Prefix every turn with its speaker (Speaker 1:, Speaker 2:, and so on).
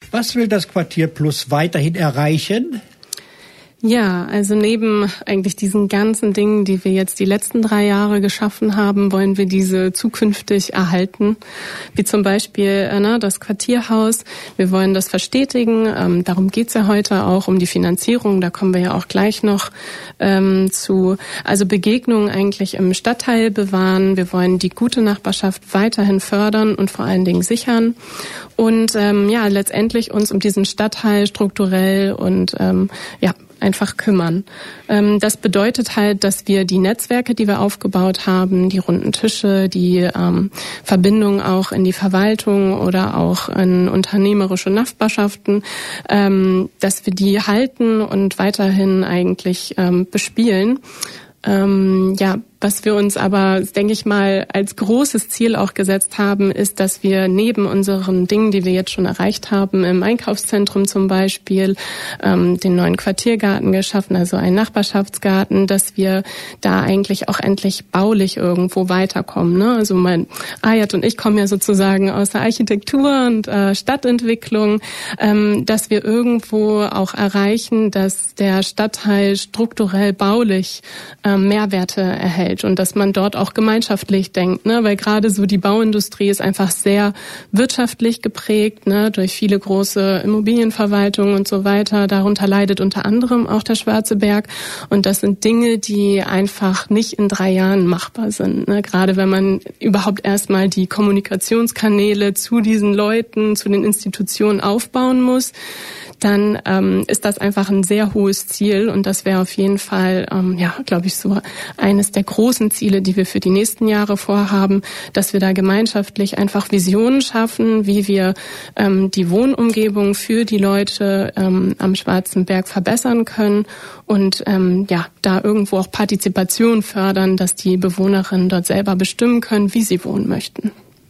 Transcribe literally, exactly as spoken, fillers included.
Speaker 1: Was will das Quartier Plus weiterhin erreichen?
Speaker 2: Ja, also neben eigentlich diesen ganzen Dingen, die wir jetzt die letzten drei Jahre geschaffen haben, wollen wir diese zukünftig erhalten. Wie zum Beispiel äh, ne, das Quartierhaus. Wir wollen das verstetigen. Ähm, darum geht's ja heute auch, um die Finanzierung. Da kommen wir ja auch gleich noch ähm, zu. Also Begegnungen eigentlich im Stadtteil bewahren. Wir wollen die gute Nachbarschaft weiterhin fördern und vor allen Dingen sichern. Und ähm, ja, letztendlich uns um diesen Stadtteil strukturell und ähm, ja, einfach kümmern. Das bedeutet halt, dass wir die Netzwerke, die wir aufgebaut haben, die runden Tische, die ähm, Verbindung auch in die Verwaltung oder auch in unternehmerische Nachbarschaften, ähm, dass wir die halten und weiterhin eigentlich ähm, bespielen. Ähm, ja, was wir uns aber, denke ich mal, als großes Ziel auch gesetzt haben, ist, dass wir neben unseren Dingen, die wir jetzt schon erreicht haben, im Einkaufszentrum zum Beispiel, ähm, den neuen Quartiergarten geschaffen, also einen Nachbarschaftsgarten, dass wir da eigentlich auch endlich baulich irgendwo weiterkommen. Ne? Also mein Ayat und ich kommen ja sozusagen aus der Architektur und äh, Stadtentwicklung, ähm, dass wir irgendwo auch erreichen, dass der Stadtteil strukturell baulich äh, Mehrwerte erhält. Und dass man dort auch gemeinschaftlich denkt, ne? Weil gerade so die Bauindustrie ist einfach sehr wirtschaftlich geprägt, ne? Durch viele große Immobilienverwaltungen und so weiter. Darunter leidet unter anderem auch der Schwarze Berg. Und das sind Dinge, die einfach nicht in drei Jahren machbar sind, ne? Gerade wenn man überhaupt erstmal die Kommunikationskanäle zu diesen Leuten, zu den Institutionen aufbauen muss, dann ähm, ist das einfach ein sehr hohes Ziel. Und das wäre auf jeden Fall, ähm, ja, glaube ich, so eines der großen Ziele, die wir für die nächsten Jahre vorhaben, dass wir da gemeinschaftlich einfach Visionen schaffen, wie wir ähm, die Wohnumgebung für die Leute ähm, am Schwarzen Berg verbessern können und ähm, ja, da irgendwo auch Partizipation fördern, dass die Bewohnerinnen dort selber bestimmen können, wie sie wohnen möchten.